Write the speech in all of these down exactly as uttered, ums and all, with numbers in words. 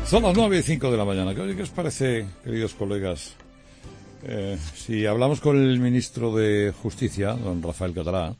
Son las nueve y cinco de la mañana. ¿Qué os parece, queridos colegas, eh, si hablamos con el ministro de Justicia, don Rafael Catalá,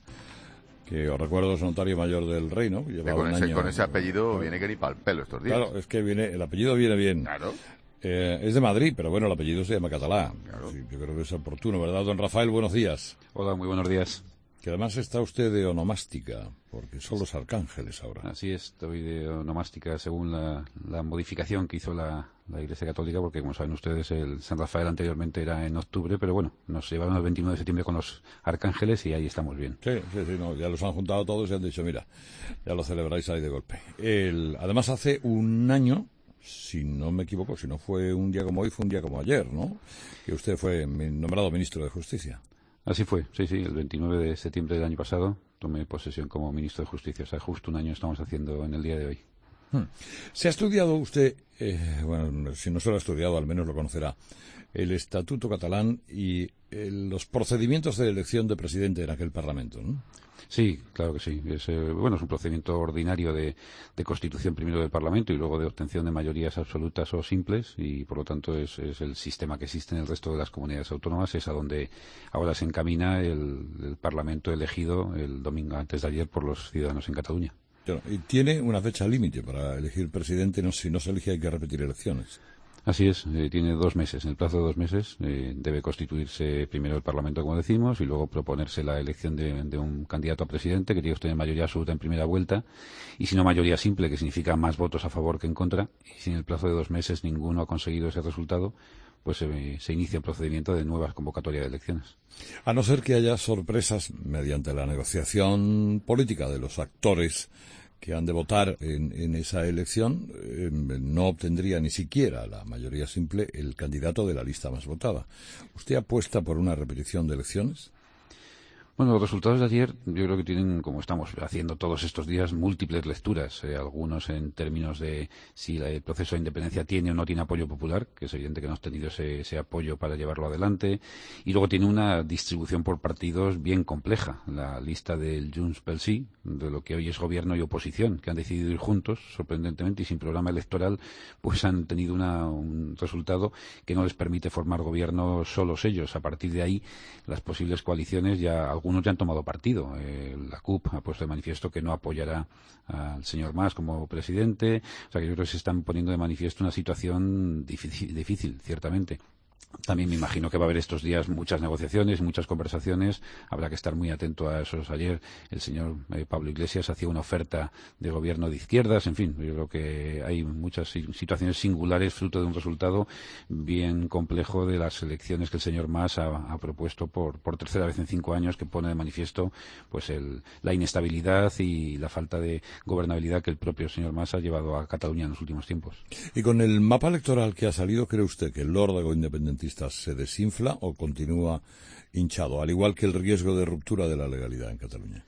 que os recuerdo es notario mayor del Reino, que lleva con, un ese, año, con ese apellido eh, viene que ni para el pelo estos días. Claro, es que viene, el apellido viene bien. Claro. Eh, es de Madrid, pero bueno, el apellido se llama Catalá. Claro. Sí, yo creo que es oportuno, ¿verdad, don Rafael? Buenos días. Hola, muy buenos días. Que además está usted de onomástica, porque son los arcángeles ahora. Así es, estoy de onomástica según la, la modificación que hizo la, la Iglesia Católica, porque como saben ustedes, el San Rafael anteriormente era en octubre, pero bueno, nos llevaron al veintinueve de septiembre con los arcángeles y ahí estamos bien. Sí, sí, sí, no, ya los han juntado todos y han dicho, mira, ya lo celebráis ahí de golpe. El, además hace un año, si no me equivoco, si no fue un día como hoy, fue un día como ayer, ¿no? Que usted fue nombrado ministro de Justicia. Así fue, sí, sí, el veintinueve de septiembre del año pasado tomé posesión como ministro de Justicia, o sea, justo un año estamos haciendo en el día de hoy. Hmm. ¿Se ha estudiado usted, eh, bueno, si no se lo ha estudiado, al menos lo conocerá, el Estatuto catalán y eh, los procedimientos de elección de presidente en aquel Parlamento, ¿no? Sí, claro que sí. Es, eh, bueno, es un procedimiento ordinario de, de constitución primero del Parlamento y luego de obtención de mayorías absolutas o simples y, por lo tanto, es, es el sistema que existe en el resto de las comunidades autónomas. Es a donde ahora se encamina el, el Parlamento elegido el domingo antes de ayer por los ciudadanos en Cataluña. Claro, y tiene una fecha límite para elegir presidente. No, si no se elige hay que repetir elecciones. Así es, eh, tiene dos meses. En el plazo de dos meses eh, debe constituirse primero el Parlamento, como decimos, y luego proponerse la elección de, de un candidato a presidente que tiene que obtener mayoría absoluta en primera vuelta, y si no mayoría simple, que significa más votos a favor que en contra, y si en el plazo de dos meses ninguno ha conseguido ese resultado, pues eh, se inicia el procedimiento de nuevas convocatorias de elecciones. A no ser que haya sorpresas mediante la negociación política de los actores que han de votar en, en esa elección, eh, no obtendría ni siquiera la mayoría simple el candidato de la lista más votada. ¿Usted apuesta por una repetición de elecciones? Bueno, los resultados de ayer yo creo que tienen, como estamos haciendo todos estos días, múltiples lecturas. Eh, algunos en términos de si el proceso de independencia tiene o no tiene apoyo popular, que es evidente que no ha tenido ese, ese apoyo para llevarlo adelante. Y luego tiene una distribución por partidos bien compleja. La lista del Junts pel Sí, de lo que hoy es gobierno y oposición, que han decidido ir juntos, sorprendentemente, y sin programa electoral, pues han tenido una, un resultado que no les permite formar gobierno solos ellos. A partir de ahí, las posibles coaliciones ya algunos ya han tomado partido. Eh, la C U P ha puesto de manifiesto que no apoyará al señor Mas como presidente. O sea que yo creo que se están poniendo de manifiesto una situación difícil, difícil ciertamente. También me imagino que va a haber estos días muchas negociaciones, muchas conversaciones. Habrá que estar muy atento a esos. Ayer el señor eh, Pablo Iglesias hacía una oferta de gobierno de izquierdas. En fin, yo creo que hay muchas situaciones singulares fruto de un resultado bien complejo de las elecciones que el señor Mas ha, ha propuesto por, por tercera vez en cinco años, que pone de manifiesto pues el, la inestabilidad y la falta de gobernabilidad que el propio señor Mas ha llevado a Cataluña en los últimos tiempos. Y con el mapa electoral que ha salido, ¿cree usted que el órdago independentista se desinfla o continúa hinchado, al igual que el riesgo de ruptura de la legalidad en Cataluña?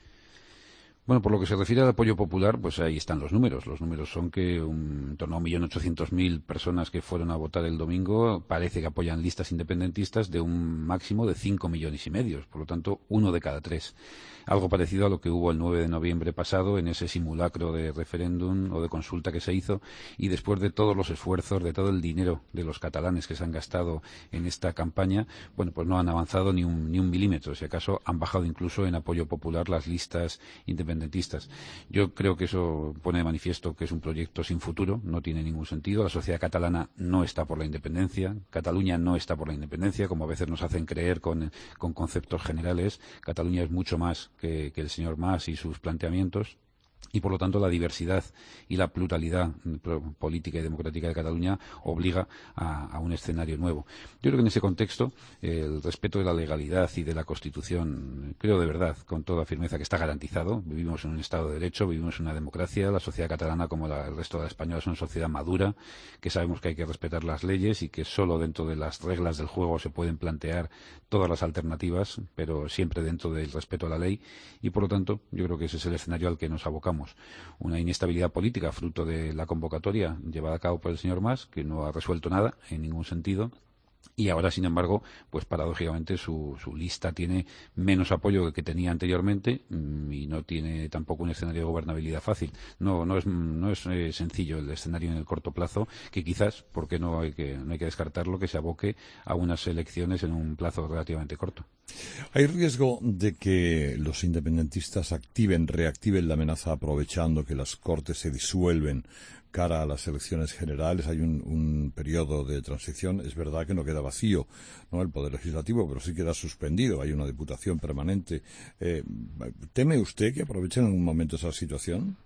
Bueno, por lo que se refiere al apoyo popular, pues ahí están los números. Los números son que un, en torno a un millón ochocientos mil personas que fueron a votar el domingo parece que apoyan listas independentistas de un máximo de cinco millones y medio. Por lo tanto, uno de cada tres. Algo parecido a lo que hubo el nueve de noviembre pasado en ese simulacro de referéndum o de consulta que se hizo, y después de todos los esfuerzos, de todo el dinero de los catalanes que se han gastado en esta campaña, bueno, pues no han avanzado ni un, ni un milímetro. Si acaso han bajado incluso en apoyo popular las listas independentistas. Yo creo que eso pone de manifiesto que es un proyecto sin futuro, no tiene ningún sentido. La sociedad catalana no está por la independencia, Cataluña no está por la independencia, como a veces nos hacen creer con, con conceptos generales. Cataluña es mucho más que, que el señor Mas y sus planteamientos. Y, por lo tanto, la diversidad y la pluralidad política y democrática de Cataluña obliga a, a un escenario nuevo. Yo creo que en ese contexto el respeto de la legalidad y de la Constitución, creo de verdad, con toda firmeza, que está garantizado. Vivimos en un Estado de Derecho, vivimos en una democracia. La sociedad catalana, como la, el resto de la española, es una sociedad madura, que sabemos que hay que respetar las leyes y que solo dentro de las reglas del juego se pueden plantear todas las alternativas, pero siempre dentro del respeto a la ley. Y, por lo tanto, yo creo que ese es el escenario al que nos abocamos. Una inestabilidad política fruto de la convocatoria llevada a cabo por el señor Mas, que no ha resuelto nada en ningún sentido, Y ahora, sin embargo, pues paradójicamente su, su lista tiene menos apoyo que, que tenía anteriormente y no tiene tampoco un escenario de gobernabilidad fácil. No, no es, no es eh, sencillo el escenario en el corto plazo, que quizás, porque no hay que, no hay que descartarlo, que se aboque a unas elecciones en un plazo relativamente corto. ¿Hay riesgo de que los independentistas activen, reactiven la amenaza aprovechando que las Cortes se disuelven cara a las elecciones generales? Hay un, un periodo de transición. Es verdad que no queda vacío, ¿no?, el Poder Legislativo, pero sí queda suspendido. Hay una diputación permanente. Eh, ¿Teme usted que aprovechen en algún momento esa situación?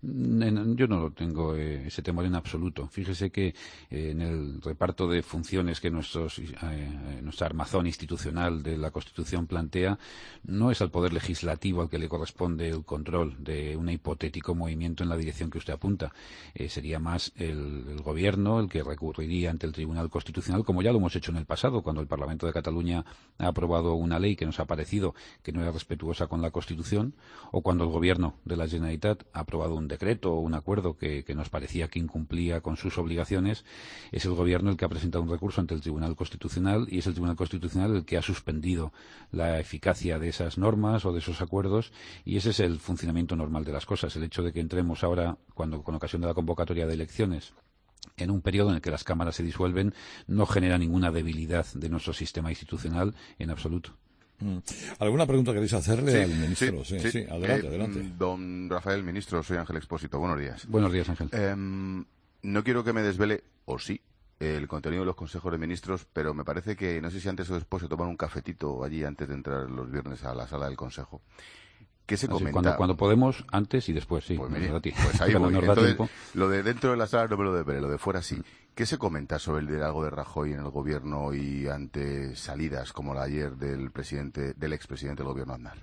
Yo no lo tengo eh, ese temor en absoluto. Fíjese que eh, en el reparto de funciones que nuestros, eh, nuestra armazón institucional de la Constitución plantea, no es al Poder Legislativo al que le corresponde el control de un hipotético movimiento en la dirección que usted apunta. Eh, sería más el, el Gobierno el que recurriría ante el Tribunal Constitucional, como ya lo hemos hecho en el pasado, cuando el Parlamento de Cataluña ha aprobado una ley que nos ha parecido que no era respetuosa con la Constitución, o cuando el Gobierno de la Generalitat ha aprobado un decreto o un acuerdo que, que nos parecía que incumplía con sus obligaciones. Es el Gobierno el que ha presentado un recurso ante el Tribunal Constitucional y es el Tribunal Constitucional el que ha suspendido la eficacia de esas normas o de esos acuerdos, y ese es el funcionamiento normal de las cosas. El hecho de que entremos ahora, cuando con ocasión de la convocatoria de elecciones, en un periodo en el que las cámaras se disuelven, no genera ninguna debilidad de nuestro sistema institucional en absoluto. ¿Alguna pregunta queréis hacerle sí, al ministro? Sí, sí, sí, sí. adelante, eh, adelante. Don Rafael, ministro, soy Ángel Expósito. Buenos días. Buenos días, Ángel. Eh, no quiero que me desvele, o sí, el contenido de los consejos de ministros, pero me parece que, no sé si antes o después se toman un cafetito allí antes de entrar los viernes a la sala del Consejo. ¿Qué se comenta? Cuando, cuando podemos, antes y después, sí. Pues, mire, nos da pues ahí bueno, voy. nos da Entonces, tiempo. Lo de dentro de la sala no me lo debe, lo de fuera sí. ¿Qué se comenta sobre el liderazgo de Rajoy en el gobierno y ante salidas como la ayer del presidente, del expresidente del gobierno Aznar?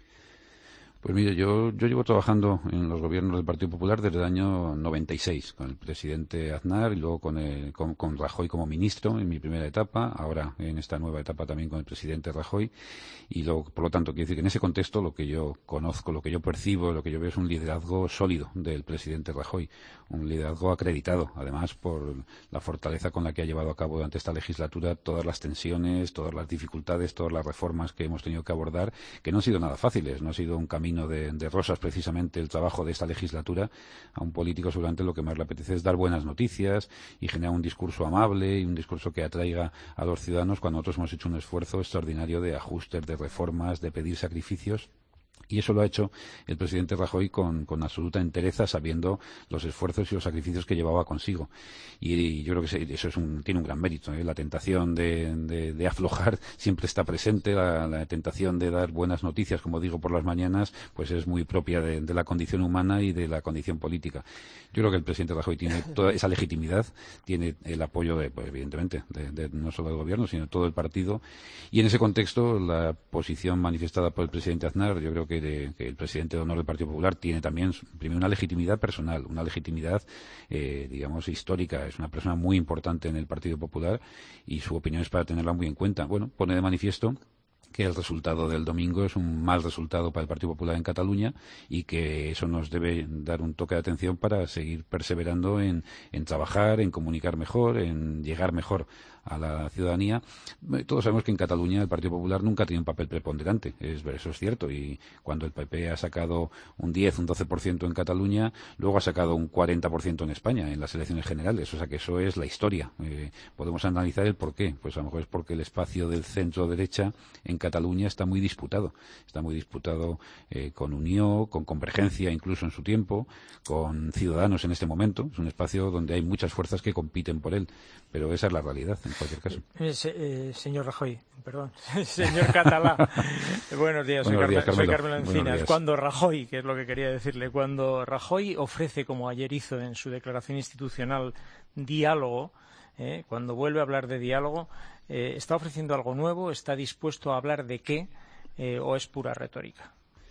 Pues mire, yo, yo llevo trabajando en los gobiernos del Partido Popular desde el año noventa y seis, con el presidente Aznar y luego con, el, con, con Rajoy como ministro en mi primera etapa, ahora en esta nueva etapa también con el presidente Rajoy, y luego, por lo tanto, quiero decir que en ese contexto lo que yo conozco, lo que yo percibo, lo que yo veo es un liderazgo sólido del presidente Rajoy, un liderazgo acreditado, además por la fortaleza con la que ha llevado a cabo durante esta legislatura todas las tensiones, todas las dificultades, todas las reformas que hemos tenido que abordar, que no han sido nada fáciles, no ha sido un camino De, de rosas precisamente el trabajo de esta legislatura. A un político seguramente lo que más le apetece es dar buenas noticias y generar un discurso amable y un discurso que atraiga a los ciudadanos, cuando nosotros hemos hecho un esfuerzo extraordinario de ajustes, de reformas, de pedir sacrificios. Y eso lo ha hecho el presidente Rajoy con, con absoluta entereza, sabiendo los esfuerzos y los sacrificios que llevaba consigo. Y, y yo creo que eso es un, tiene un gran mérito, ¿eh? La tentación de, de, de aflojar siempre está presente, la, la tentación de dar buenas noticias, como digo, por las mañanas, pues es muy propia de, de la condición humana y de la condición política. Yo creo que el presidente Rajoy tiene toda esa legitimidad, tiene el apoyo, de, pues, evidentemente, de, de, no solo del gobierno, sino de todo el partido. Y en ese contexto, la posición manifestada por el presidente Aznar, yo creo que De, que el presidente de honor del Partido Popular tiene también, primero, una legitimidad personal, una legitimidad, eh, digamos, histórica. Es una persona muy importante en el Partido Popular y su opinión es para tenerla muy en cuenta. Bueno, pone de manifiesto que el resultado del domingo es un mal resultado para el Partido Popular en Cataluña y que eso nos debe dar un toque de atención para seguir perseverando en, en trabajar, en comunicar mejor, en llegar mejor a la ciudadanía. Todos sabemos que en Cataluña el Partido Popular nunca ha tenido un papel preponderante, es, eso es cierto, y cuando el P P ha sacado un diez, un doce por ciento en Cataluña, luego ha sacado un cuarenta por ciento en España, en las elecciones generales, o sea que eso es la historia. Eh, podemos analizar el por qué, pues a lo mejor es porque el espacio del centro-derecha en Cataluña está muy disputado, está muy disputado eh, con Unió, con Convergencia incluso en su tiempo, con Ciudadanos en este momento, es un espacio donde hay muchas fuerzas que compiten por él, pero esa es la realidad. En cualquier caso. Eh, se, eh, señor Rajoy, perdón, señor Catalá, buenos días, soy, buenos días, Carmen, soy Carmelo. Carmelo Encinas. Cuando Rajoy, que es lo que quería decirle, cuando Rajoy ofrece, como ayer hizo en su declaración institucional, diálogo, eh, cuando vuelve a hablar de diálogo, eh, ¿está ofreciendo algo nuevo? ¿Está dispuesto a hablar de qué? Eh, ¿O es pura retórica?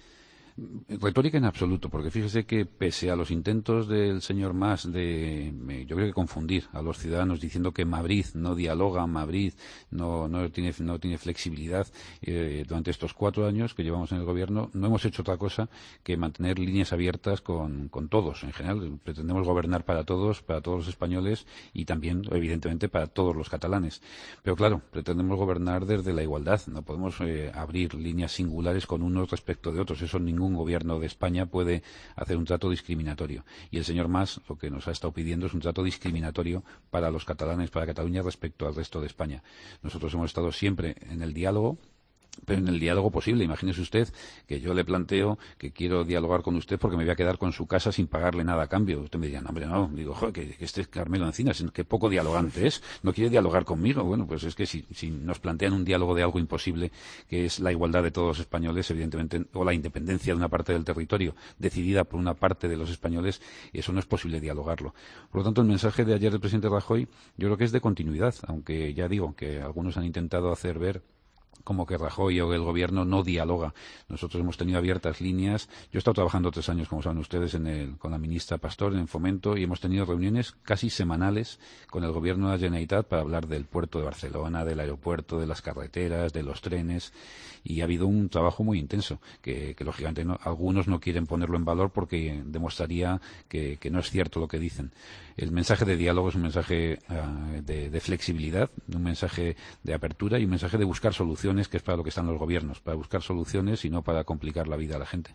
Retórica en absoluto, porque fíjese que pese a los intentos del señor Mas de, yo creo que confundir a los ciudadanos diciendo que Madrid no dialoga, Madrid no, no tiene no tiene flexibilidad, eh, durante estos cuatro años que llevamos en el gobierno no hemos hecho otra cosa que mantener líneas abiertas con, con todos. En general, pretendemos gobernar para todos, para todos los españoles y también, evidentemente, para todos los catalanes. Pero claro, pretendemos gobernar desde la igualdad. No podemos eh, abrir líneas singulares con unos respecto de otros. Eso ningún gobierno de España puede hacer un trato discriminatorio. Y el señor Mas lo que nos ha estado pidiendo es un trato discriminatorio para los catalanes, para Cataluña respecto al resto de España. Nosotros hemos estado siempre en el diálogo, pero en el diálogo posible. Imagínese usted que yo le planteo que quiero dialogar con usted porque me voy a quedar con su casa sin pagarle nada a cambio. Usted me diría, no, hombre, no. Digo, joder, que, que este es Carmelo Encinas, que poco dialogante es. No quiere dialogar conmigo. Bueno, pues es que si, si nos plantean un diálogo de algo imposible, que es la igualdad de todos los españoles, evidentemente, o la independencia de una parte del territorio decidida por una parte de los españoles, eso no es posible dialogarlo. Por lo tanto, el mensaje de ayer del presidente Rajoy yo creo que es de continuidad, aunque ya digo que algunos han intentado hacer ver como que Rajoy o el gobierno no dialoga. Nosotros hemos tenido abiertas líneas. Yo he estado trabajando tres años, como saben ustedes, en el, con la ministra Pastor en Fomento, y hemos tenido reuniones casi semanales con el gobierno de la Generalitat para hablar del puerto de Barcelona, del aeropuerto, de las carreteras, de los trenes, y ha habido un trabajo muy intenso que, que lógicamente no, algunos no quieren ponerlo en valor porque demostraría que, que no es cierto lo que dicen. El mensaje de diálogo es un mensaje uh, de, de flexibilidad, un mensaje de apertura y un mensaje de buscar soluciones, que es para lo que están los gobiernos, para buscar soluciones y no para complicar la vida a la gente.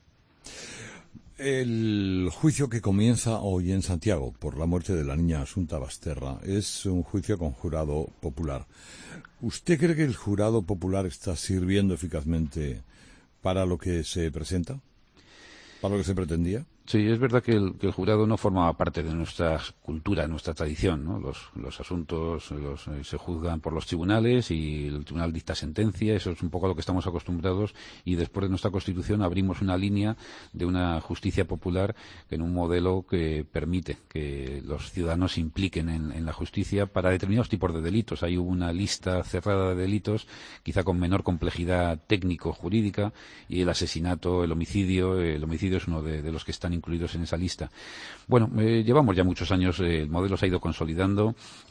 El juicio que comienza hoy en Santiago por la muerte de la niña Asunta Basterra es un juicio con jurado popular. ¿Usted cree que el jurado popular está sirviendo eficazmente para lo que se presenta? ¿Para lo que se pretendía? Sí, es verdad que el, que el jurado no formaba parte de nuestra cultura, de nuestra tradición, ¿no? Los, los asuntos los, eh, se juzgan por los tribunales y el tribunal dicta sentencia, eso es un poco a lo que estamos acostumbrados, y después de nuestra Constitución abrimos una línea de una justicia popular en un modelo que permite que los ciudadanos se impliquen en, en la justicia para determinados tipos de delitos. Hay una lista cerrada de delitos, quizá con menor complejidad técnico-jurídica, y el asesinato, el homicidio, el homicidio es uno de, de los que están incluidos en esa lista. Bueno, eh, llevamos ya muchos años, eh, el modelo se ha ido consolidando,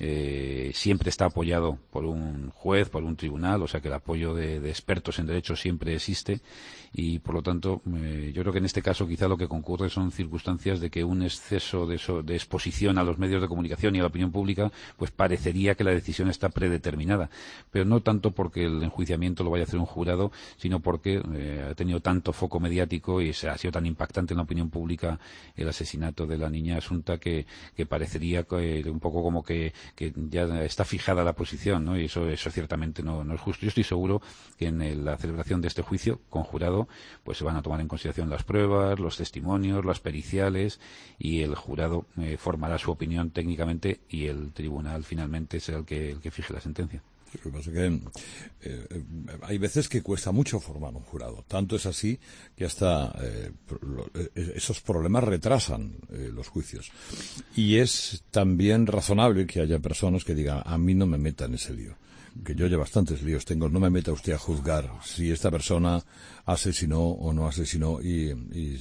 eh, siempre está apoyado por un juez, por un tribunal, o sea que el apoyo de, de expertos en derecho siempre existe, y por lo tanto eh, yo creo que en este caso quizá lo que concurre son circunstancias de que un exceso de, so, de exposición a los medios de comunicación y a la opinión pública pues parecería que la decisión está predeterminada, pero no tanto porque el enjuiciamiento lo vaya a hacer un jurado, sino porque eh, ha tenido tanto foco mediático y se ha sido tan impactante en la opinión pública el asesinato de la niña Asunta que, que parecería que, un poco como que, que ya está fijada la posición, ¿no? Y eso, eso ciertamente no, no es justo. Yo estoy seguro que en el, la celebración de este juicio con jurado pues se van a tomar en consideración las pruebas, los testimonios, las periciales, y el jurado eh, formará su opinión técnicamente y el tribunal finalmente será el que, el que fije la sentencia. Lo que pasa es que eh, hay veces que cuesta mucho formar un jurado. Tanto es así que hasta eh, lo, eh, esos problemas retrasan eh, los juicios. Y es también razonable que haya personas que digan, a mí no me meta en ese lío. Que yo ya bastantes líos tengo, no me meta usted a juzgar si esta persona asesinó o no asesinó, y, y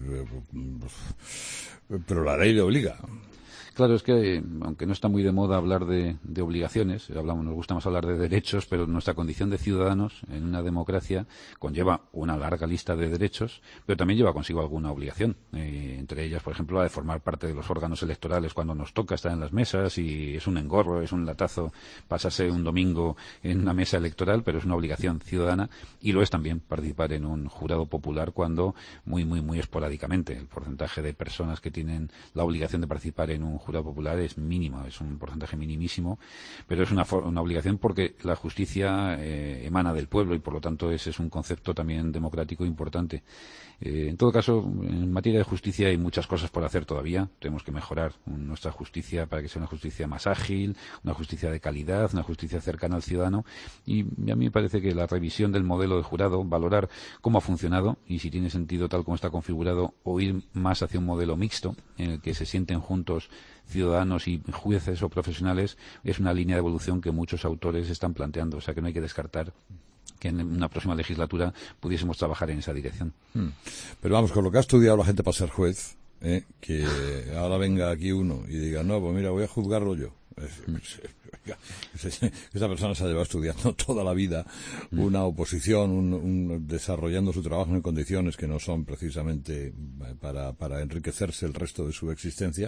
pero la ley le obliga. Claro, es que aunque no está muy de moda hablar de, de obligaciones, hablamos, nos gusta más hablar de derechos, pero nuestra condición de ciudadanos en una democracia conlleva una larga lista de derechos, pero también lleva consigo alguna obligación. Eh, entre ellas, por ejemplo, la de formar parte de los órganos electorales cuando nos toca estar en las mesas, y es un engorro, es un latazo pasarse un domingo en una mesa electoral, pero es una obligación ciudadana, y lo es también participar en un jurado popular cuando muy, muy, muy esporádicamente. El porcentaje de personas que tienen la obligación de participar en un jurado popular es mínimo, es un porcentaje minimísimo, pero es una, una obligación porque la justicia eh, emana del pueblo y por lo tanto ese es un concepto también democrático importante. Eh, en todo caso, en materia de justicia hay muchas cosas por hacer todavía. Tenemos que mejorar nuestra justicia para que sea una justicia más ágil, una justicia de calidad, una justicia cercana al ciudadano, y a mí me parece que la revisión del modelo de jurado, valorar cómo ha funcionado y si tiene sentido tal como está configurado, o ir más hacia un modelo mixto en el que se sienten juntos ciudadanos y jueces o profesionales, es una línea de evolución que muchos autores están planteando, o sea que no hay que descartar que en una próxima legislatura pudiésemos trabajar en esa dirección. Hmm. Pero vamos, con lo que ha estudiado la gente para ser juez, ¿eh? Que ahora venga aquí uno y diga, no, pues mira, voy a juzgarlo yo. Esa persona se ha llevado estudiando toda la vida una oposición, un, un, desarrollando su trabajo en condiciones que no son precisamente para, para enriquecerse el resto de su existencia.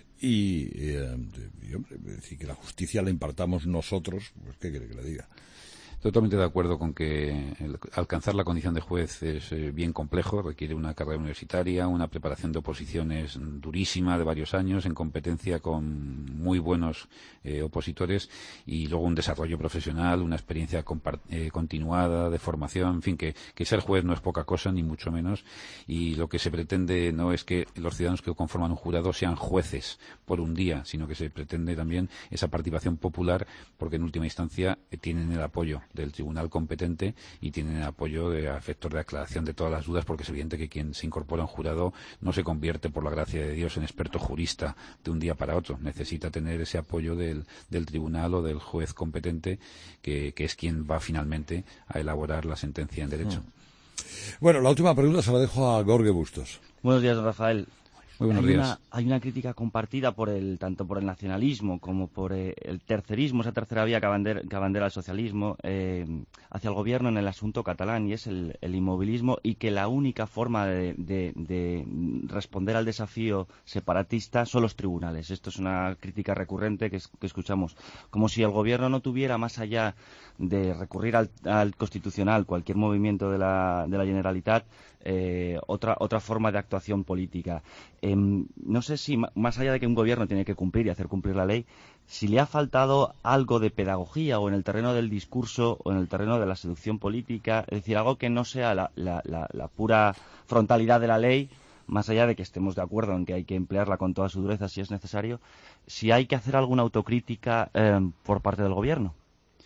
Y, eh, y hombre, si que la justicia la impartamos nosotros, pues ¿qué quiere que le diga? Totalmente de acuerdo con que el, alcanzar la condición de juez es eh, bien complejo, requiere una carrera universitaria, una preparación de oposiciones durísima de varios años, en competencia con muy buenos eh, opositores, y luego un desarrollo profesional, una experiencia eh, continuada de formación, en fin, que, que ser juez no es poca cosa, ni mucho menos, y lo que se pretende no es que los ciudadanos que conforman un jurado sean jueces por un día, sino que se pretende también esa participación popular, porque en última instancia eh, tienen el apoyo del tribunal competente y tienen el apoyo de, a efectos de aclaración de todas las dudas, porque es evidente que quien se incorpora a un jurado no se convierte, por la gracia de Dios, en experto jurista de un día para otro. Necesita tener ese apoyo del, del tribunal o del juez competente, que, que es quien va finalmente a elaborar la sentencia en derecho. Bueno, la última pregunta se la dejo a Jorge Bustos. Buenos días, Rafael. Muy buenos hay días. Una, hay una crítica compartida por el, tanto por el nacionalismo como por eh, el tercerismo, esa tercera vía que abandera, que abandera el socialismo, eh, hacia el gobierno en el asunto catalán, y es el, el inmovilismo, y que la única forma de, de, de responder al desafío separatista son los tribunales. Esto es una crítica recurrente que, es, que escuchamos. Como si el gobierno no tuviera, más allá de recurrir al, al Constitucional, cualquier movimiento de la, de la Generalitat, Eh, otra otra forma de actuación política. Eh, no sé si, más allá de que un gobierno tiene que cumplir y hacer cumplir la ley, si le ha faltado algo de pedagogía, o en el terreno del discurso, o en el terreno de la seducción política, es decir, algo que no sea la, la, la, la pura frontalidad de la ley, más allá de que estemos de acuerdo en que hay que emplearla con toda su dureza si es necesario, si hay que hacer alguna autocrítica eh, por parte del gobierno.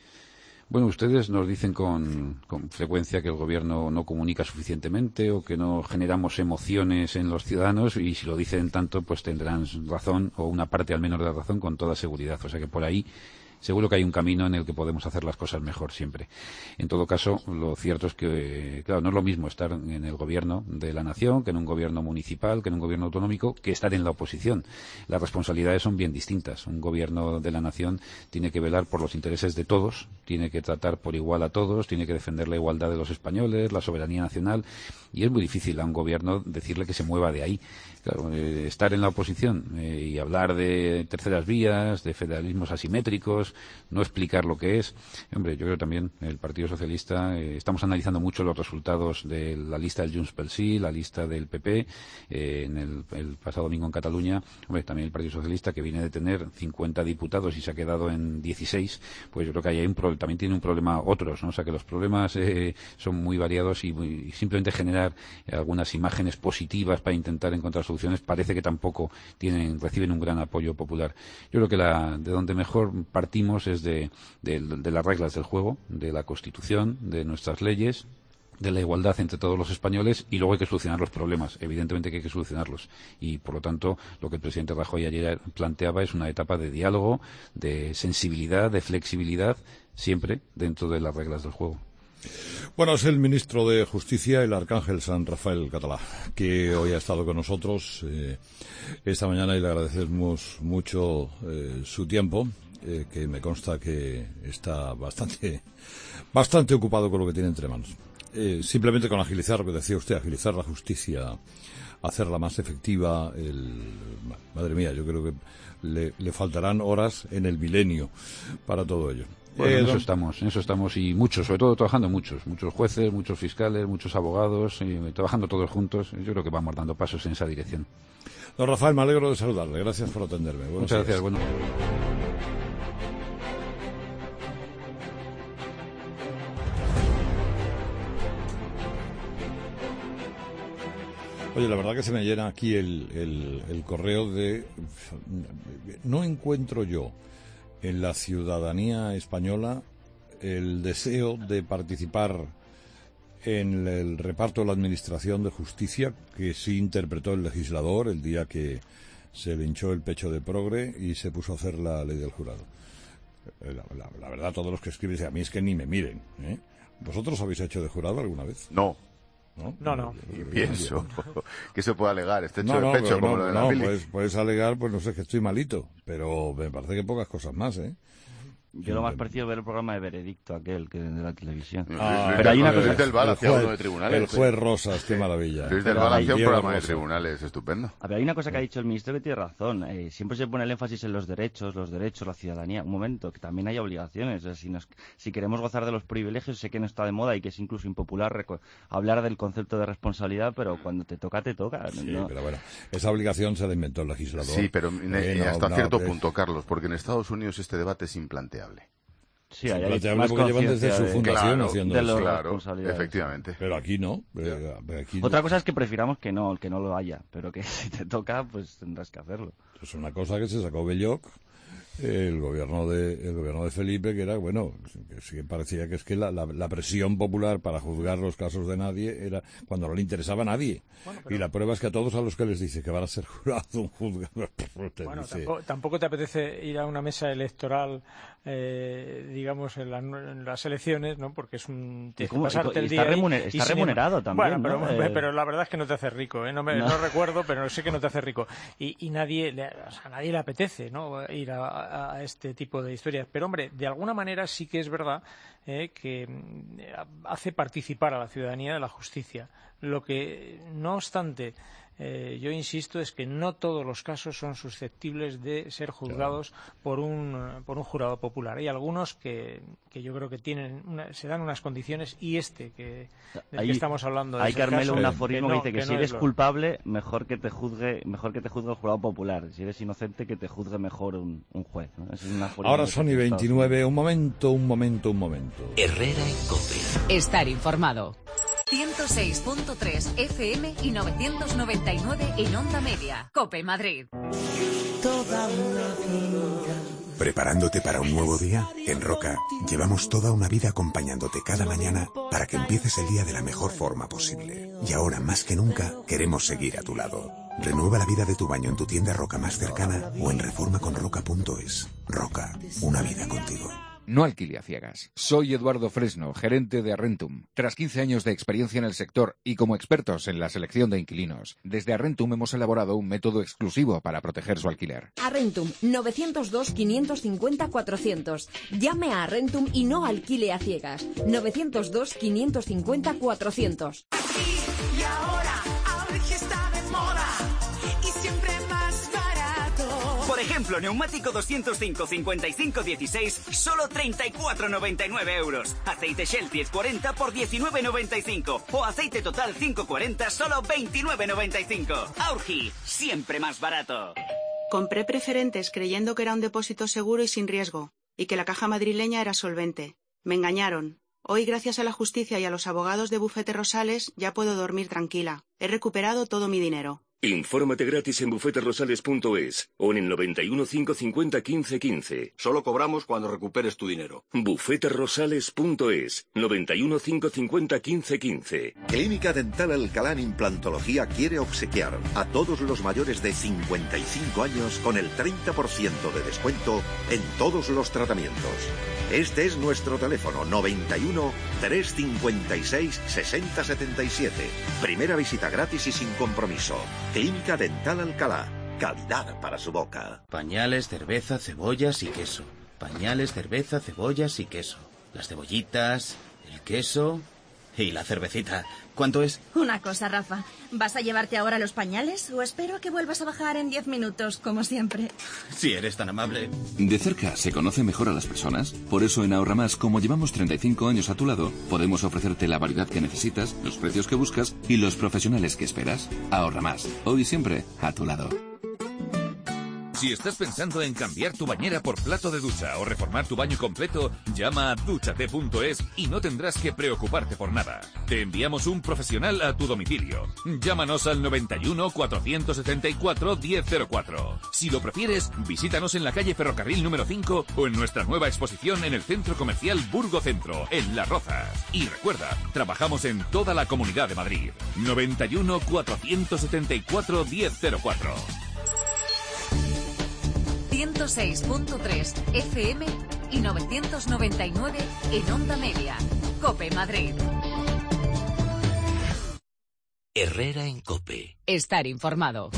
Bueno, ustedes nos dicen con, con frecuencia que el gobierno no comunica suficientemente o que no generamos emociones en los ciudadanos, y si lo dicen tanto, pues tendrán razón, o una parte al menos de la razón, con toda seguridad. O sea que por ahí seguro que hay un camino en el que podemos hacer las cosas mejor siempre. En todo caso, lo cierto es que, claro, no es lo mismo estar en el gobierno de la nación que en un gobierno municipal, que en un gobierno autonómico, que estar en la oposición. Las responsabilidades son bien distintas. Un gobierno de la nación tiene que velar por los intereses de todos, tiene que tratar por igual a todos, tiene que defender la igualdad de los españoles, la soberanía nacional, y es muy difícil a un gobierno decirle que se mueva de ahí. Claro, eh, estar en la oposición eh, y hablar de terceras vías, de federalismos asimétricos, no explicar lo que es. Hombre, yo creo también el Partido Socialista, eh, estamos analizando mucho los resultados de la lista del Junts pel Sí, la lista del P P, eh, en el, el pasado domingo en Cataluña. Hombre, también el Partido Socialista, que viene de tener cincuenta diputados y se ha quedado en dieciséis, pues yo creo que ahí hay un pro, también tiene un problema otros, ¿no? O sea, que los problemas eh, son muy variados, y, muy, y simplemente generar algunas imágenes positivas para intentar encontrar soluciones parece que tampoco tienen, reciben un gran apoyo popular. Yo creo que la, de donde mejor partimos es de, de, de las reglas del juego, de la Constitución, de nuestras leyes, de la igualdad entre todos los españoles, y luego hay que solucionar los problemas. Evidentemente que hay que solucionarlos, y por lo tanto lo que el presidente Rajoy ayer planteaba es una etapa de diálogo, de sensibilidad, de flexibilidad, siempre dentro de las reglas del juego. Bueno, es el ministro de Justicia, el arcángel San Rafael Catalá, que hoy ha estado con nosotros eh, esta mañana, y le agradecemos mucho eh, su tiempo, eh, que me consta que está bastante, bastante ocupado con lo que tiene entre manos. Eh, simplemente con agilizar, lo que decía usted, agilizar la justicia, hacerla más efectiva. El, madre mía, yo creo que le, le faltarán horas en el milenio para todo ello. Bueno, eh, en eso don... estamos, en eso estamos, y muchos, sobre todo trabajando muchos, muchos jueces, muchos fiscales, muchos abogados, y trabajando todos juntos. Yo creo que vamos dando pasos en esa dirección. Don Rafael, me alegro de saludarle. Gracias por atenderme. Buenos Muchas días. gracias. Bueno. Oye, la verdad que se me llena aquí el, el, el correo de... No encuentro yo en la ciudadanía española el deseo de participar en el reparto de la administración de justicia que sí interpretó el legislador el día que se le hinchó el pecho de progre y se puso a hacer la ley del jurado. La, la, la verdad, todos los que escriben, a mí es que ni me miren, ¿eh? ¿Vosotros habéis hecho de jurado alguna vez? No. No, no. no. Y pienso que se puede alegar. Este hecho no, no, de pecho, no, como lo de la no, mili. puedes, puedes alegar, pues no sé, que estoy malito, pero me parece que pocas cosas más, ¿eh? Yo lo más parecido es ver el programa de Veredicto, aquel que de la televisión. Ah, pero hay una cosa... Luis del Val hacía uno de tribunales. El juez Rosas, qué maravilla. Luis del Val hacía un programa de tribunales estupendo. A ver, hay una cosa que ha dicho el ministro que tiene razón. Eh, siempre se pone el énfasis en los derechos, los derechos, la ciudadanía. Un momento, que también hay obligaciones. O sea, si, nos, si queremos gozar de los privilegios, sé que no está de moda y que es incluso impopular hablar del concepto de responsabilidad, pero cuando te toca, te toca. Sí, ¿no? pero bueno, esa obligación se la inventó el legislador. Sí, pero eh, no, hasta no, cierto no, punto, Carlos, porque en Estados Unidos este debate es implanteable. Sí, hay, hay más porque llevan desde su fundación claro, haciendo de eso. Claro, efectivamente. Pero aquí no. Eh, aquí Otra no. cosa es que prefiramos que no, que no lo haya, pero que si te toca, pues tendrás que hacerlo. Es una cosa que se sacó Belloc, el gobierno de el gobierno de Felipe, que era, bueno, que sí que parecía que es que la, la, la presión popular para juzgar los casos de nadie era cuando no le interesaba a nadie. Bueno, pero... Y la prueba es que a todos a los que les dice que van a ser jurados un juzgado, te bueno, dice... tampoco, tampoco te apetece ir a una mesa electoral, eh, digamos, en, la, en las elecciones, ¿no? Porque es un... Tienes que pasarte el día está, remuner, ahí, está remunerado también, bueno, pero, ¿no? eh... pero la verdad es que no te hace rico, ¿eh? No, me, no. no recuerdo, pero sé que no te hace rico. Y, y nadie, le, o sea, a nadie le apetece, ¿no? Ir a, a este tipo de historias. Pero, hombre, de alguna manera sí que es verdad eh, que hace participar a la ciudadanía de la justicia. Lo que, no obstante, eh, yo insisto, es que no todos los casos son susceptibles de ser juzgados claro. por un por un jurado popular. Hay algunos que, que yo creo que tienen una, se dan unas condiciones, y este que del hay, que estamos hablando. Hay, Carmelo, un aforismo que, no, que dice que, que si no eres lo... culpable, mejor que te juzgue mejor que te juzgue el jurado popular. Si eres inocente, que te juzgue mejor un, un juez. ¿no? Es un Ahora son y veintinueve. Un momento, un momento, un momento. Herrera en COPE. Estar informado. ciento seis punto tres F M y novecientos noventa y nueve en Onda Media. COPE Madrid. Toda una vida. ¿Preparándote para un nuevo día? En Roca llevamos toda una vida acompañándote cada mañana para que empieces el día de la mejor forma posible. Y ahora más que nunca queremos seguir a tu lado. Renueva la vida de tu baño en tu tienda Roca más cercana o en reforma con roca punto es. Roca, una vida contigo. No alquile a ciegas. Soy Eduardo Fresno, gerente de Arrentum. Tras quince años de experiencia en el sector y como expertos en la selección de inquilinos, desde Arrentum hemos elaborado un método exclusivo para proteger su alquiler. Arrentum, novecientos dos, quinientos cincuenta, cuatrocientos. Llame a Arrentum y no alquile a ciegas. novecientos dos, quinientos cincuenta, cuatrocientos. Y ahora, Aurigi está de moda y siempre más barato. Por ejemplo, neumático doscientos cinco cincuenta y cinco dieciséis, solo treinta y cuatro noventa y nueve euros. Aceite Shell diez cuarenta por diecinueve noventa y cinco. O aceite Total cinco cuarenta, solo veintinueve noventa y cinco. Aurgi, siempre más barato. Compré preferentes creyendo que era un depósito seguro y sin riesgo, y que la caja madrileña era solvente. Me engañaron. Hoy, gracias a la justicia y a los abogados de Bufete Rosales, ya puedo dormir tranquila. He recuperado todo mi dinero. Infórmate gratis en bufete rosales punto es o en el noventa y uno, cinco cincuenta, quince, quince. Solo cobramos cuando recuperes tu dinero. bufete rosales punto es, noventa y uno, cinco cincuenta, quince, quince. Clínica Dental Alcalá en Implantología quiere obsequiar a todos los mayores de cincuenta y cinco años con el treinta por ciento de descuento en todos los tratamientos. Este es nuestro teléfono, noventa y uno, trescientos cincuenta y seis, sesenta setenta y siete. Primera visita gratis y sin compromiso. Clínica Dental Alcalá. Calidad para su boca. Pañales, cerveza, cebollas y queso. Pañales, cerveza, cebollas y queso. Las cebollitas, el queso y la cervecita. ¿Cuánto es? Una cosa, Rafa. ¿Vas a llevarte ahora los pañales o espero a que vuelvas a bajar en diez minutos, como siempre? Si eres tan amable. De cerca se conoce mejor a las personas. Por eso en Ahorra Más, como llevamos treinta y cinco años a tu lado, podemos ofrecerte la variedad que necesitas, los precios que buscas y los profesionales que esperas. Ahorra Más. Hoy y siempre a tu lado. Si estás pensando en cambiar tu bañera por plato de ducha o reformar tu baño completo, llama a dúchate punto es y no tendrás que preocuparte por nada. Te enviamos un profesional a tu domicilio. Llámanos al noventa y uno, cuatrocientos setenta y cuatro, diez cero cuatro. Si lo prefieres, visítanos en la calle Ferrocarril número cinco o en nuestra nueva exposición en el Centro Comercial Burgo Centro, en Las Rozas. Y recuerda, trabajamos en toda la Comunidad de Madrid. noventa y uno, cuatrocientos setenta y cuatro, diez cero cuatro. ciento seis punto tres F M y novecientos noventa y nueve en Onda Media. COPE Madrid. Herrera en COPE. Estar informado.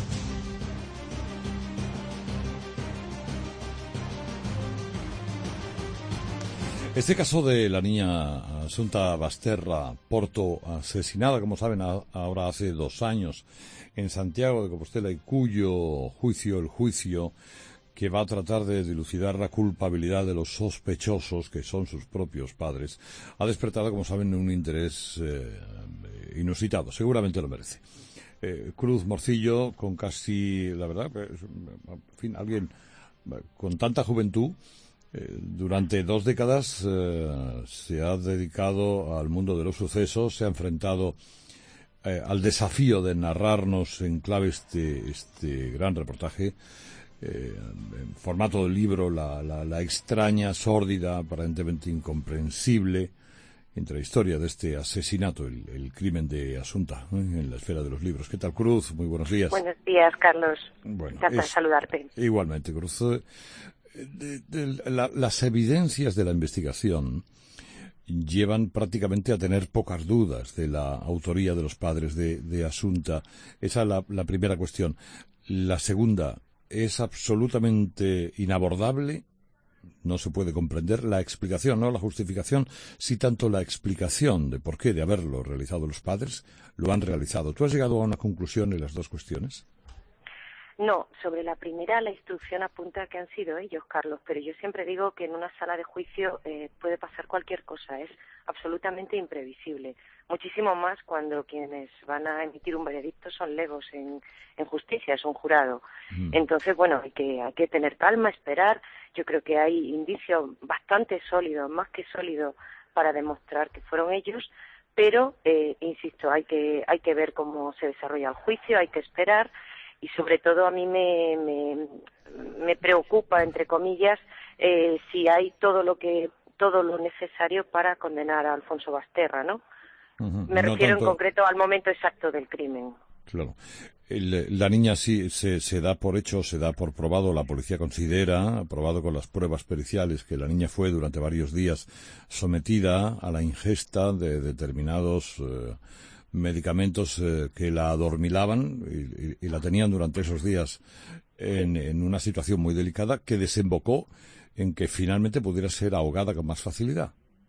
Este caso de la niña Asunta Basterra Porto, asesinada, como saben, a, ahora hace dos años en Santiago de Compostela, y cuyo juicio, el juicio que va a tratar de dilucidar la culpabilidad de los sospechosos, que son sus propios padres, ha despertado, como saben, un interés eh, inusitado. Seguramente lo merece. Eh, Cruz Morcillo, con casi, la verdad, pues, en fin, alguien con tanta juventud, durante dos décadas eh, se ha dedicado al mundo de los sucesos, se ha enfrentado eh, al desafío de narrarnos en clave este, este gran reportaje, eh, en formato de libro, la, la, la extraña, sórdida, aparentemente incomprensible intrahistoria de este asesinato, el, el crimen de Asunta, ¿eh? En la esfera de los libros. ¿Qué tal, Cruz? Muy buenos días. Buenos días, Carlos. Bueno, Encantado de saludarte. Igualmente, Cruz. De, de, la, las evidencias de la investigación llevan prácticamente a tener pocas dudas de la autoría de los padres de, de Asunta. Esa es la, la primera cuestión. La segunda, es absolutamente inabordable, no se puede comprender la explicación, no la justificación, sí tanto la explicación de por qué de haberlo realizado los padres, lo han realizado. ¿Tú has llegado a una conclusión en las dos cuestiones? No, sobre la primera la instrucción apunta que han sido ellos, Carlos, pero yo siempre digo que en una sala de juicio eh, puede pasar cualquier cosa, es absolutamente imprevisible. Muchísimo más cuando quienes van a emitir un veredicto son legos en, en justicia, es un jurado. Mm. Entonces, bueno, hay que, hay que tener calma, esperar. Yo creo que hay indicios bastante sólidos, más que sólidos, para demostrar que fueron ellos, pero, eh, insisto, hay que, hay que ver cómo se desarrolla el juicio, hay que esperar. Y sobre todo a mí me, me, me preocupa, entre comillas, eh, si hay todo lo que todo lo necesario para condenar a Alfonso Basterra, ¿no? Uh-huh. Me no refiero tanto... en concreto al momento exacto del crimen. Claro. El, la niña sí se, se da por hecho, se da por probado, la policía considera, probado con las pruebas periciales, que la niña fue durante varios días sometida a la ingesta de determinados eh, medicamentos eh, que la adormilaban y, y, y la tenían durante esos días en, en una situación muy delicada, que desembocó en que finalmente pudiera ser ahogada con más facilidad.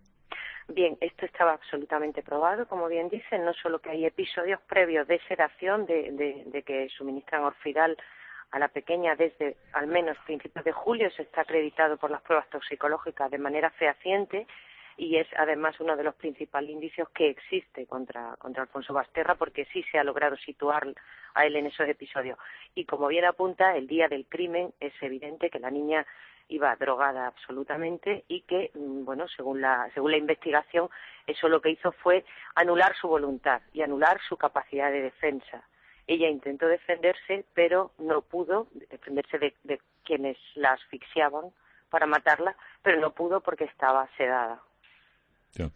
Bien, esto estaba absolutamente probado, como bien dicen, no solo que hay episodios previos de sedación, de, de, de que suministran Orfidal a la pequeña desde al menos principios de julio, se está acreditado por las pruebas toxicológicas de manera fehaciente, y es además uno de los principales indicios que existe contra, contra Alfonso Basterra, porque sí se ha logrado situar a él en esos episodios. Y como bien apunta, el día del crimen es evidente que la niña iba drogada absolutamente y que, bueno, según la, según la investigación, eso lo que hizo fue anular su voluntad y anular su capacidad de defensa. Ella intentó defenderse, pero no pudo defenderse de, de quienes la asfixiaban para matarla, pero no pudo porque estaba sedada. Ya.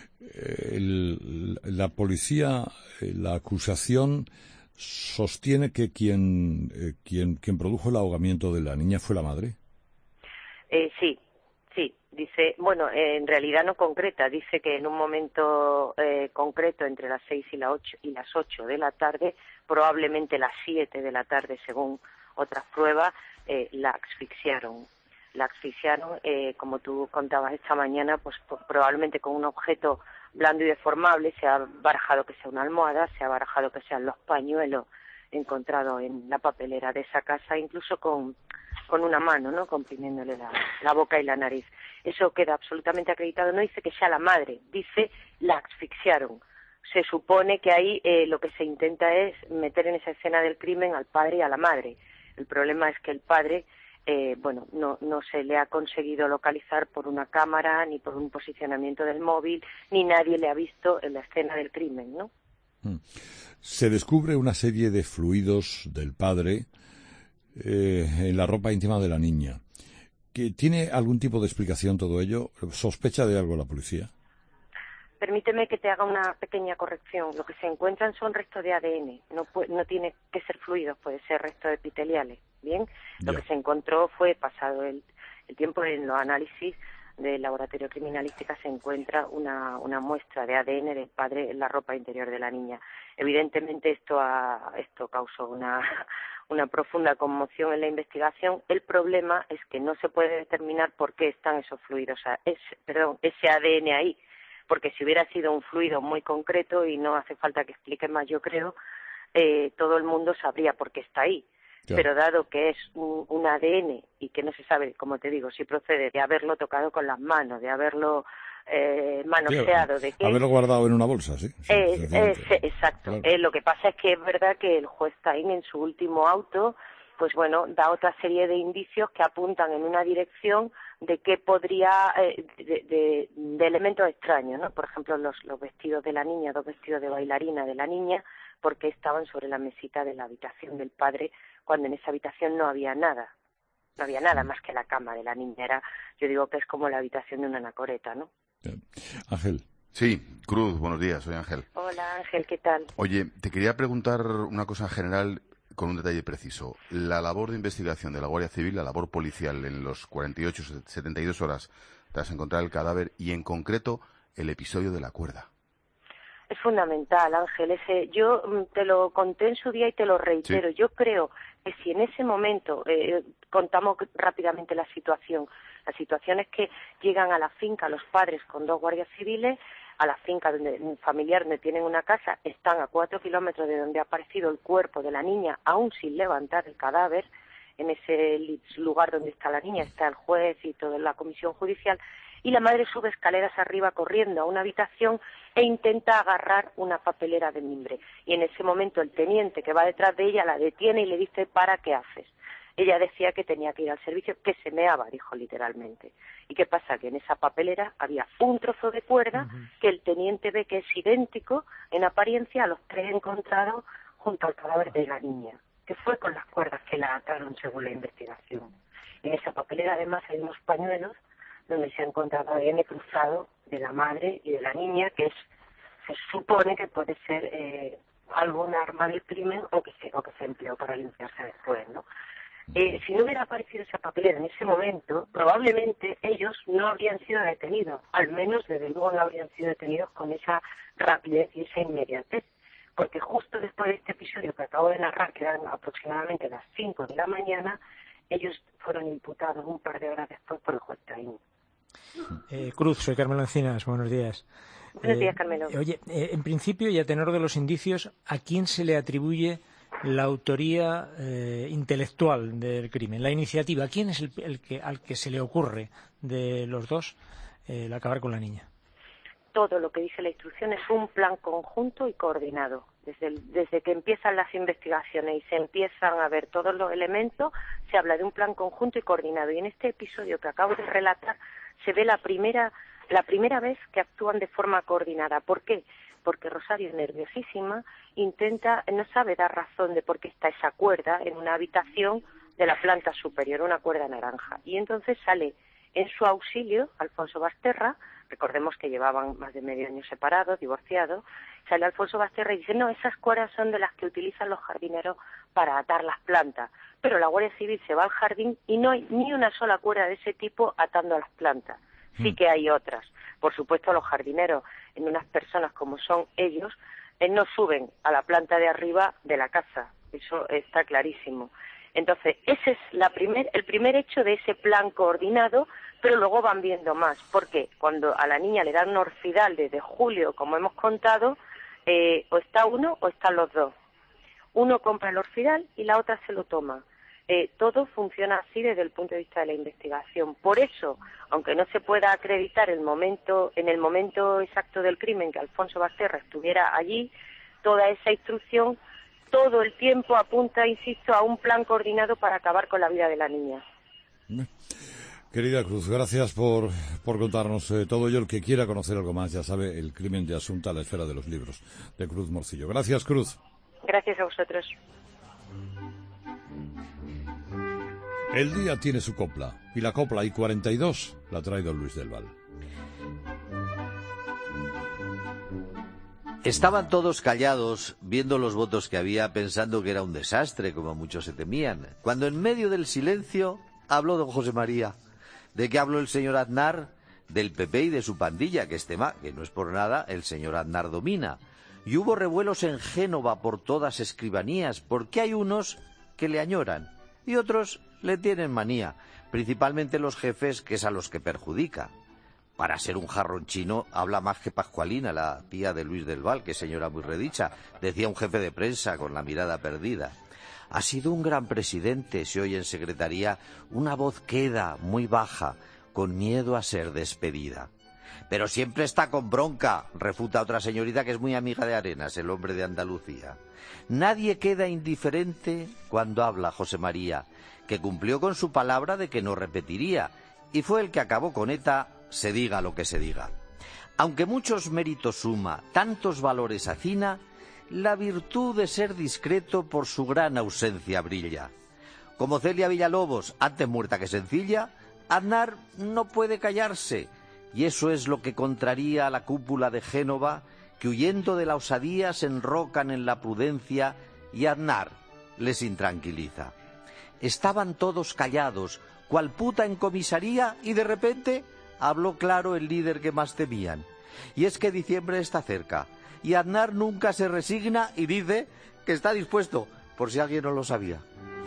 El, la policía, la acusación sostiene que quien, eh, quien, quien produjo el ahogamiento de la niña fue la madre. Eh, sí, sí, dice, bueno, eh, en realidad no concreta, dice que en un momento eh, concreto entre las seis y, la ocho, y las ocho de la tarde, probablemente las siete de la tarde, según otras pruebas, eh, la asfixiaron. La asfixiaron, eh, como tú contabas esta mañana, pues probablemente con un objeto blando y deformable. Se ha barajado que sea una almohada, se ha barajado que sean los pañuelos encontrados en la papelera de esa casa, incluso con, con una mano, ¿no?, comprimiéndole la, la boca y la nariz. Eso queda absolutamente acreditado. No dice que sea la madre, dice la asfixiaron. Se supone que ahí eh, lo que se intenta es meter en esa escena del crimen al padre y a la madre. El problema es que el padre... Eh, bueno, no, no se le ha conseguido localizar por una cámara, ni por un posicionamiento del móvil, ni nadie le ha visto en la escena del crimen, ¿no? Se descubre una serie de fluidos del padre eh, en la ropa íntima de la niña. ¿Que ¿Tiene algún tipo de explicación todo ello? ¿Sospecha de algo la policía? Permíteme que te haga una pequeña corrección. Lo que se encuentran son restos de A D N. No, puede, no tiene que ser fluidos, puede ser restos epiteliales. Bien, lo ya. que se encontró fue, pasado el, el tiempo en los análisis del laboratorio de criminalística se encuentra una, una muestra de A D N del padre en la ropa interior de la niña. Evidentemente esto ha, esto causó una, una profunda conmoción en la investigación. El problema es que no se puede determinar por qué están esos fluidos, es, perdón, ese A D N ahí, porque si hubiera sido un fluido muy concreto, y no hace falta que explique más, yo creo, eh, todo el mundo sabría por qué está ahí. Claro. Pero dado que es un, un A D N y que no se sabe, como te digo, si procede de haberlo tocado con las manos, de haberlo eh, manoseado, sí, de que... haberlo guardado en una bolsa, sí. sí es, es, exacto. Claro. Eh, lo que pasa es que es verdad que el juez Tain en su último auto, pues bueno, da otra serie de indicios que apuntan en una dirección de que podría, eh, de, de, de elementos extraños, ¿no? Por ejemplo, los, los vestidos de la niña, dos vestidos de bailarina de la niña, porque estaban sobre la mesita de la habitación del padre, cuando en esa habitación no había nada, no había nada más que la cama de la niña. Era, yo digo que es como la habitación de una anacoreta, ¿no? Bien. Ángel. Sí, Cruz, buenos días, soy Ángel. Hola Ángel, ¿qué tal? Oye, te quería preguntar una cosa en general con un detalle preciso. La labor de investigación de la Guardia Civil, la labor policial en los cuarenta y ocho, setenta y dos horas tras encontrar el cadáver y en concreto el episodio de la cuerda. Es fundamental, Ángel. Ese, yo te lo conté en su día y te lo reitero. Sí. Yo creo que si en ese momento eh, contamos rápidamente la situación, la situación es que llegan a la finca los padres con dos guardias civiles, a la finca donde un familiar donde tienen una casa, están a cuatro kilómetros de donde ha aparecido el cuerpo de la niña, aún sin levantar el cadáver. En ese lugar donde está la niña está el juez y toda la comisión judicial, y la madre sube escaleras arriba corriendo a una habitación e intenta agarrar una papelera de mimbre. Y en ese momento el teniente que va detrás de ella la detiene y le dice: ¿para qué haces? Ella decía que tenía que ir al servicio, que se meaba, dijo literalmente. ¿Y qué pasa? Que en esa papelera había un trozo de cuerda uh-huh. que el teniente ve que es idéntico en apariencia a los tres encontrados junto al cadáver de la niña, que fue con las cuerdas que la ataron según la investigación. En esa papelera además hay unos pañuelos donde se ha encontrado A D N cruzado de la madre y de la niña, que es, se supone que puede ser eh, algún arma del crimen o que se, o que se empleó para limpiarse después, ¿no? Eh, si no hubiera aparecido esa papelera en ese momento, probablemente ellos no habrían sido detenidos, al menos desde luego no habrían sido detenidos con esa rapidez y esa inmediatez, porque justo después de este episodio que acabo de narrar, que eran aproximadamente las cinco de la mañana, ellos fueron imputados un par de horas después por el juez Tain. Eh, Cruz, soy Carmelo Encinas, buenos días. Buenos eh, días, Carmelo. Oye, eh, en principio y a tenor de los indicios, ¿a quién se le atribuye la autoría eh, intelectual del crimen, la iniciativa? ¿Quién es el, el que, al que se le ocurre de los dos eh, el acabar con la niña? Todo lo que dice la instrucción es un plan conjunto y coordinado. Desde, el, desde que empiezan las investigaciones y se empiezan a ver todos los elementos, se habla de un plan conjunto y coordinado. Y en este episodio que acabo de relatar se ve la primera, la primera vez que actúan de forma coordinada. ¿Por qué? Porque Rosario, nerviosísima, intenta, no sabe dar razón de por qué está esa cuerda en una habitación de la planta superior, una cuerda naranja. Y entonces sale en su auxilio Alfonso Basterra, recordemos que llevaban más de medio año separados, divorciados, sale Alfonso Basterra y dice: no, esas cuerdas son de las que utilizan los jardineros para atar las plantas. Pero la Guardia Civil se va al jardín y no hay ni una sola cuerda de ese tipo atando a las plantas. Sí que hay otras. Por supuesto, los jardineros, en unas personas como son ellos, eh, no suben a la planta de arriba de la casa. Eso está clarísimo. Entonces, ese es la primer, el primer hecho de ese plan coordinado, pero luego van viendo más. Porque cuando a la niña le dan Norfidal desde julio, como hemos contado, eh, o está uno o están los dos. Uno compra el Orfidal y la otra se lo toma. Eh, todo funciona así desde el punto de vista de la investigación. Por eso, aunque no se pueda acreditar el momento, en el momento exacto del crimen que Alfonso Basterra estuviera allí, toda esa instrucción, todo el tiempo apunta, insisto, a un plan coordinado para acabar con la vida de la niña. Querida Cruz, gracias por, por contarnos eh, todo ello. El que quiera conocer algo más, ya sabe, El crimen de Asunta, la esfera de los libros, de Cruz Morcillo. Gracias, Cruz. Gracias a vosotros. El día tiene su copla, y la copla I cuarenta y dos la trae don Luis del Val. Estaban todos callados, viendo los votos que había, pensando que era un desastre, como muchos se temían, cuando en medio del silencio habló don José María. ¿De qué habló el señor Aznar? del P P y de su pandilla, que es tema que no es por nada el señor Aznar domina. Y hubo revuelos en Génova por todas escribanías, porque hay unos que le añoran y otros le tienen manía, principalmente los jefes, que es a los que perjudica. Para ser un jarrón chino habla más que Pascualina, la tía de Luis del Val, que es señora muy redicha, decía un jefe de prensa con la mirada perdida. Ha sido un gran presidente, se oye en secretaría una voz queda muy baja, con miedo a ser despedida. Pero siempre está con bronca, refuta otra señorita que es muy amiga de Arenas, el hombre de Andalucía. Nadie queda indiferente cuando habla José María, que cumplió con su palabra de que no repetiría, y fue el que acabó con ETA, se diga lo que se diga. Aunque muchos méritos suma, tantos valores hacina, la virtud de ser discreto por su gran ausencia brilla. Como Celia Villalobos, antes muerta que sencilla, Aznar no puede callarse, y eso es lo que contraría a la cúpula de Génova, que huyendo de la osadía se enrocan en la prudencia, y Aznar les intranquiliza. Estaban todos callados, cual puta en comisaría, y de repente habló claro el líder que más temían. Y es que diciembre está cerca, y Aznar nunca se resigna y dice que está dispuesto, por si alguien no lo sabía.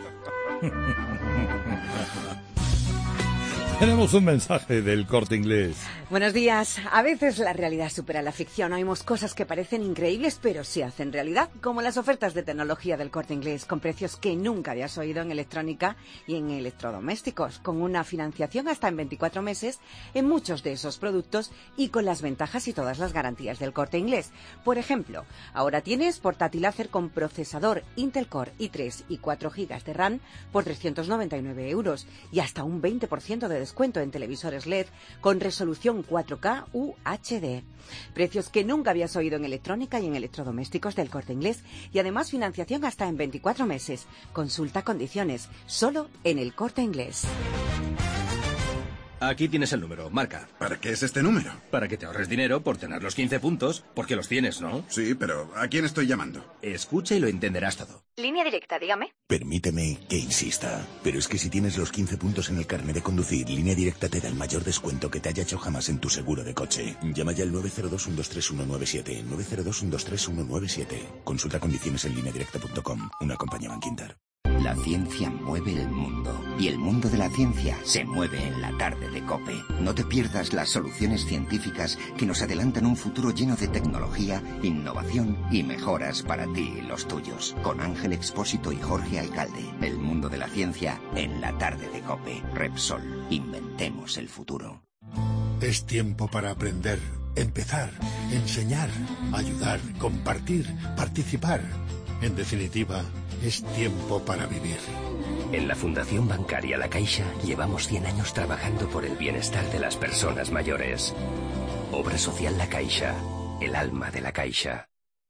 Tenemos un mensaje del Corte Inglés. Buenos días. A veces la realidad supera la ficción. Oímos cosas que parecen increíbles, pero se hacen realidad, como las ofertas de tecnología del Corte Inglés, con precios que nunca habías oído en electrónica y en electrodomésticos, con una financiación hasta en veinticuatro meses en muchos de esos productos y con las ventajas y todas las garantías del Corte Inglés. Por ejemplo, ahora tienes portátil láser con procesador Intel Core i tres y cuatro gigas de RAM por trescientos noventa y nueve euros y hasta un veinte por ciento de descuento en televisores L E D con resolución cuatro K U H D. Precios que nunca habías oído en electrónica y en electrodomésticos del Corte Inglés y además financiación hasta en veinticuatro meses. Consulta condiciones, solo en el Corte Inglés. Aquí tienes el número, marca. ¿Para qué es este número? Para que te ahorres dinero por tener los quince puntos, porque los tienes, ¿no? Sí, pero ¿a quién estoy llamando? Escucha y lo entenderás todo. Línea directa, dígame. Permíteme que insista, pero es que si tienes los quince puntos en el carnet de conducir, Línea Directa te da el mayor descuento que te haya hecho jamás en tu seguro de coche. Llama ya al nueve cero dos, uno dos tres, uno nueve siete, nueve cero dos, uno dos tres, uno nueve siete. Consulta condiciones en línea directa punto com, una compañía Bankinter. La ciencia mueve el mundo y el mundo de la ciencia se mueve en la tarde de COPE. No te pierdas las soluciones científicas que nos adelantan un futuro lleno de tecnología, innovación y mejoras para ti y los tuyos. Con Ángel Expósito y Jorge Alcalde. El mundo de la ciencia en la tarde de COPE. Repsol. Inventemos el futuro. Es tiempo para aprender, empezar, enseñar, ayudar, compartir, participar. En definitiva, es tiempo para vivir. En la Fundación Bancaria La Caixa llevamos cien años trabajando por el bienestar de las personas mayores. Obra Social La Caixa, el alma de la Caixa.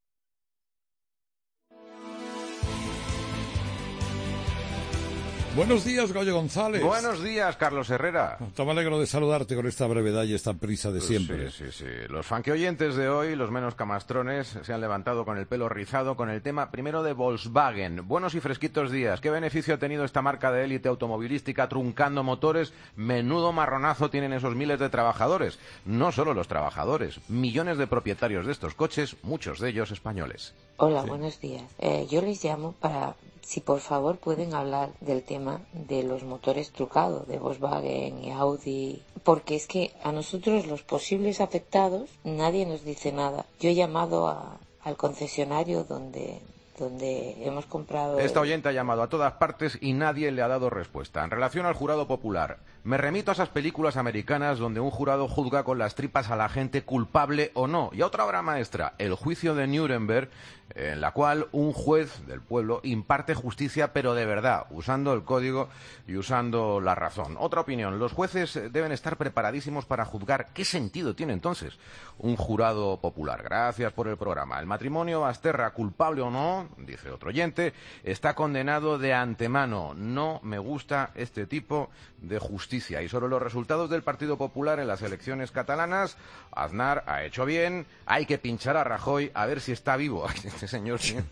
Buenos días, Goyo González. Buenos días, Carlos Herrera. Me alegro de saludarte con esta brevedad y esta prisa de siempre. Sí, sí, sí. Los funky oyentes de hoy, los menos camastrones, se han levantado con el pelo rizado con el tema primero de Volkswagen. Buenos y fresquitos días. ¿Qué beneficio ha tenido esta marca de élite automovilística truncando motores? Menudo marronazo tienen esos miles de trabajadores. No solo los trabajadores, millones de propietarios de estos coches, muchos de ellos españoles. Hola, sí. Buenos días. Eh, yo les llamo para... Si por favor pueden hablar del tema de los motores trucados de Volkswagen y Audi, porque es que a nosotros los posibles afectados nadie nos dice nada. Yo he llamado a, al concesionario donde... donde hemos comprado... Esta oyente ha llamado a todas partes y nadie le ha dado respuesta. En relación al jurado popular, me remito a esas películas americanas donde un jurado juzga con las tripas a la gente culpable o no. Y a otra obra maestra, El juicio de Nuremberg, en la cual un juez del pueblo imparte justicia, pero de verdad, usando el código y usando la razón. Otra opinión, los jueces deben estar preparadísimos para juzgar. ¿Qué sentido tiene entonces un jurado popular? Gracias por el programa. El matrimonio Basterra, culpable o no, dice otro oyente, está condenado de antemano. No me gusta este tipo de justicia. Y sobre los resultados del Partido Popular en las elecciones catalanas, Aznar ha hecho bien, hay que pinchar a Rajoy a ver si está vivo. este señor se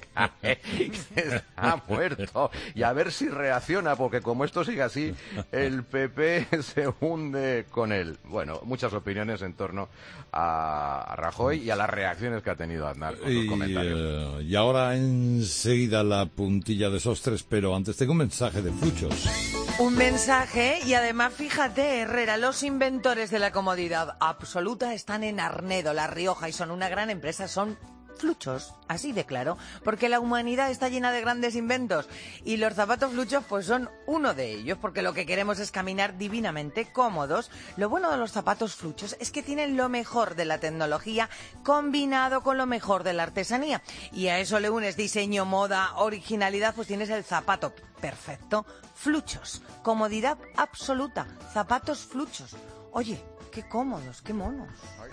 ha muerto. Y a ver si reacciona, porque como esto sigue así, el P P se hunde con él. Bueno, muchas opiniones en torno a, a Rajoy y a las reacciones que ha tenido Aznar con sus y, comentarios. Uh, y ahora enseguida la puntilla de Sostres, pero antes tengo un mensaje de Fluchos. Un mensaje y además, fíjate, Herrera, los inventores de la comodidad absoluta están en Arnedo, La Rioja, y son una gran empresa, son Fluchos, así de claro, porque la humanidad está llena de grandes inventos y los zapatos Fluchos pues son uno de ellos, porque lo que queremos es caminar divinamente cómodos. Lo bueno de los zapatos Fluchos es que tienen lo mejor de la tecnología combinado con lo mejor de la artesanía, y a eso le unes diseño, moda, originalidad, pues tienes el zapato perfecto. Fluchos, comodidad absoluta, zapatos Fluchos. Oye, qué cómodos, qué monos.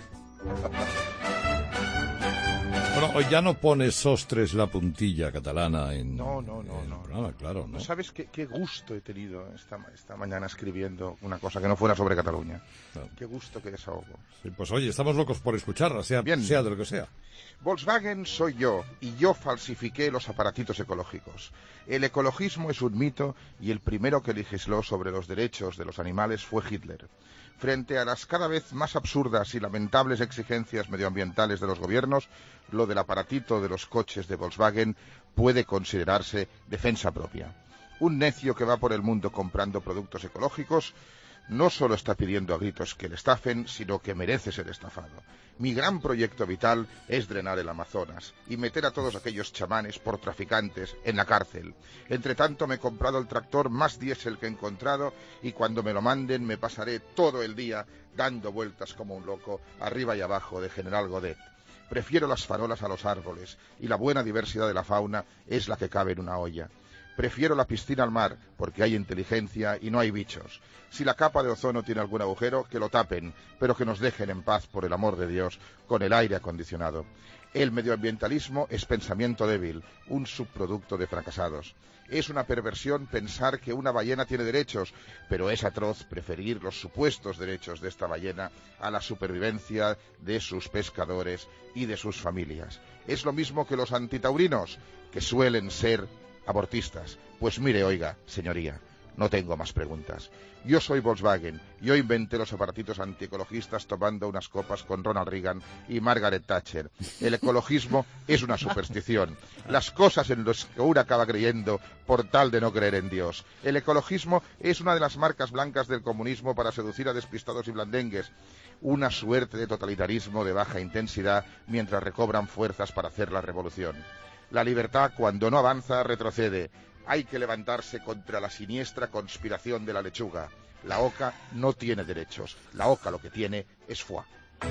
Bueno, hoy ya no pone Sostres la puntilla catalana en, no, no, no, en no, el programa, no. claro, ¿no? ¿Sabes qué, qué gusto he tenido esta, esta mañana escribiendo una cosa que no fuera sobre Cataluña? Claro. Qué gusto, qué desahogo. Sí, pues oye, estamos locos por escucharla, sea, sea de lo que sea. Volkswagen soy yo, y yo falsifiqué los aparatitos ecológicos. El ecologismo es un mito, y el primero que legisló sobre los derechos de los animales fue Hitler. Frente a las cada vez más absurdas y lamentables exigencias medioambientales de los gobiernos, lo del aparatito de los coches de Volkswagen puede considerarse defensa propia. Un necio que va por el mundo comprando productos ecológicos no solo está pidiendo a gritos que le estafen, sino que merece ser estafado. Mi gran proyecto vital es drenar el Amazonas y meter a todos aquellos chamanes por traficantes en la cárcel. Entre tanto me he comprado el tractor más diésel que he encontrado y cuando me lo manden me pasaré todo el día dando vueltas como un loco arriba y abajo de General Godet. Prefiero las farolas a los árboles y la buena diversidad de la fauna es la que cabe en una olla. Prefiero la piscina al mar, porque hay inteligencia y no hay bichos. Si la capa de ozono tiene algún agujero, que lo tapen, pero que nos dejen en paz, por el amor de Dios, con el aire acondicionado. El medioambientalismo es pensamiento débil, un subproducto de fracasados. Es una perversión pensar que una ballena tiene derechos, pero es atroz preferir los supuestos derechos de esta ballena a la supervivencia de sus pescadores y de sus familias. Es lo mismo que los antitaurinos, que suelen ser abortistas. Pues mire, oiga, señoría, no tengo más preguntas. Yo soy Volkswagen, yo inventé los aparatitos antiecologistas tomando unas copas con Ronald Reagan y Margaret Thatcher. El ecologismo es una superstición, las cosas en las que uno acaba creyendo por tal de no creer en Dios. El ecologismo es una de las marcas blancas del comunismo para seducir a despistados y blandengues. Una suerte de totalitarismo de baja intensidad mientras recobran fuerzas para hacer la revolución. La libertad, cuando no avanza, retrocede. Hay que levantarse contra la siniestra conspiración de la lechuga. La oca no tiene derechos. La oca lo que tiene es foie.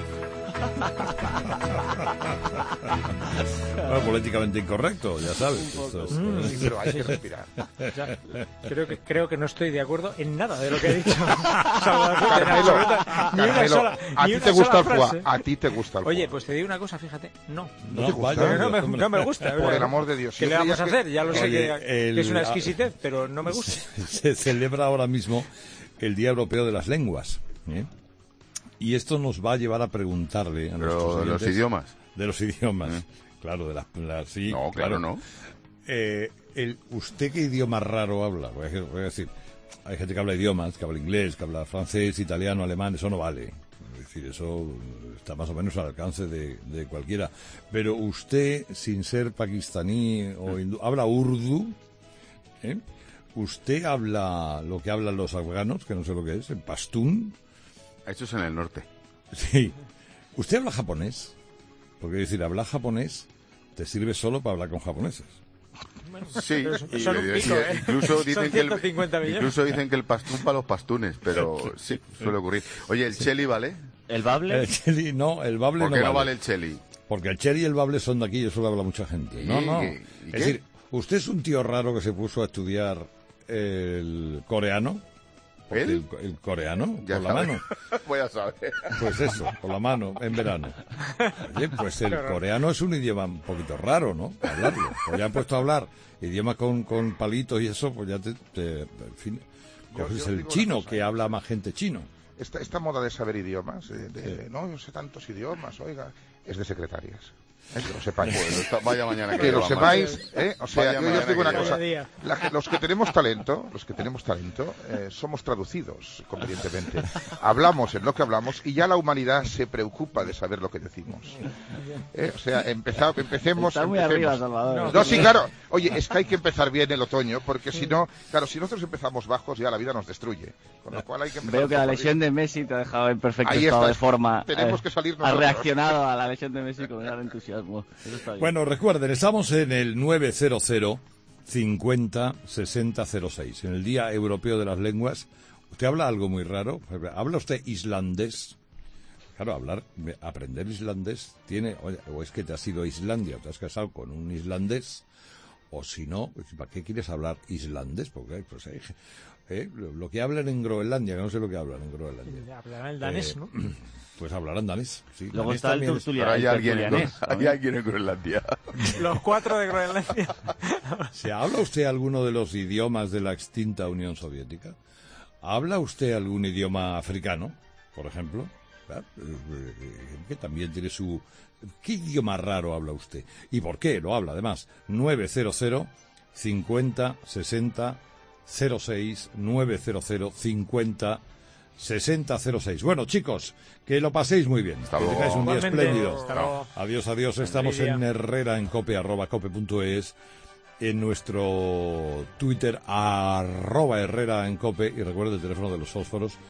Bueno, políticamente incorrecto, ya sabes. Esto es... mm, sí, pero hay que respirar. Ya, creo que creo que no estoy de acuerdo en nada de lo que he dicho. Carmelo, Carmelo, a ti te gusta el foie, a ti te gusta el foie. Oye, pues te digo una cosa, fíjate, no. ¿No te gusta? No, me, no me gusta. Por el amor de Dios. ¿Qué le vamos a hacer? Que... Ya lo sé Oye, que, el... que es una exquisitez, pero no me gusta. Se celebra ahora mismo el Día Europeo de las Lenguas, ¿eh? Y esto nos va a llevar a preguntarle a nuestros oyentes, ¿de los idiomas? De los idiomas, ¿eh? Claro, de las... La, sí, no, claro, claro. no. Eh, el, ¿Usted qué idioma raro habla? Voy a, voy a decir, hay gente que habla idiomas, que habla inglés, que habla francés, italiano, alemán, eso no vale. Es decir, eso está más o menos al alcance de, de cualquiera. Pero usted, sin ser pakistaní o hindú, habla urdu, ¿eh? Usted habla lo que hablan los afganos, que no sé lo que es, en pastún. Eso es en el norte. Sí. ¿Usted habla japonés? Porque decir, hablar japonés te sirve solo para hablar con japoneses. Bueno, sí, y, son un pico, ¿eh? incluso, dicen que el, millones. incluso dicen que el pastún para los pastunes, pero sí, suele ocurrir. Oye, ¿el sí. cheli vale? ¿El bable? El cheli, no, el bable ¿Por no qué vale. no vale el cheli? Porque el cheli y el bable son de aquí y eso lo habla mucha gente. No, no. ¿Y es qué? decir, usted es un tío raro que se puso a estudiar el coreano. ¿El? El, el coreano, ya con sabe. la mano. Voy a saber. Pues eso, con la mano, en verano. Oye, pues el coreano es un idioma un poquito raro, ¿no? Para hablarlo. Pues ya han puesto a hablar idioma con, con palitos y eso, pues ya te... te en fin, coges el chino, que habla más gente chino. Esta, esta moda de saber idiomas, de, de, sí. no, yo sé tantos idiomas, oiga, es de secretarias. ¿eh? Que lo sepáis. Bueno, vaya mañana que, que lo sepáis, ¿eh? O sea, vaya yo, yo os digo una que cosa. La, los que tenemos talento, los que tenemos talento, eh, somos traducidos convenientemente. Hablamos en lo que hablamos y ya la humanidad se preocupa de saber lo que decimos. ¿Eh? O sea, empezá, empecemos. Está muy empecemos. arriba, Salvador. No, no, sí, claro. Oye, es que hay que empezar bien el otoño, porque si no, claro, si nosotros empezamos bajos, ya la vida nos destruye. Con lo cual hay que empezar. Veo que la lesión de Messi te ha dejado en perfecto Ahí estado está. de forma. Tenemos eh, que salir Has nosotros. reaccionado a la lesión de Messi con gran entusiasmo. Eso está bien. Bueno, recuerden, estamos en el nueve cero cero cincuenta sesenta cero seis, en el Día Europeo de las Lenguas. ¿Usted habla algo muy raro? ¿Habla usted islandés? Claro, hablar, aprender islandés tiene, o es que te has ido a Islandia, o te has casado con un islandés, o si no, ¿para qué quieres hablar islandés? Porque pues, eh, eh, lo que hablan en Groenlandia, que no sé lo que hablan en Groenlandia. Hablarán el danés, Eh, ¿no? Pues hablarán danés. Sí, Luego danés está el también es- tertulia- Pero hay el alguien, en, tertulianés, hay también. alguien en Groenlandia. Los cuatro de Groenlandia. ¿Se habla usted alguno de los idiomas de la extinta Unión Soviética? ¿Habla usted algún idioma africano, por ejemplo? ¿Verdad? Que también tiene su... ¿Qué idioma raro habla usted? ¿Y por qué lo habla? Además, nueve cero cero cincuenta sesenta cero seis, nueve cero cero cincuenta sesenta cero seis. Bueno, chicos, que lo paséis muy bien. Hasta que luego. tengáis un día Igualmente, espléndido. hasta luego. Adiós, adiós. Estamos Lidia. en Herrera en cope, arroba cope punto es, en nuestro Twitter, arroba Herrera en cope, y recuerda el teléfono de los fósforos.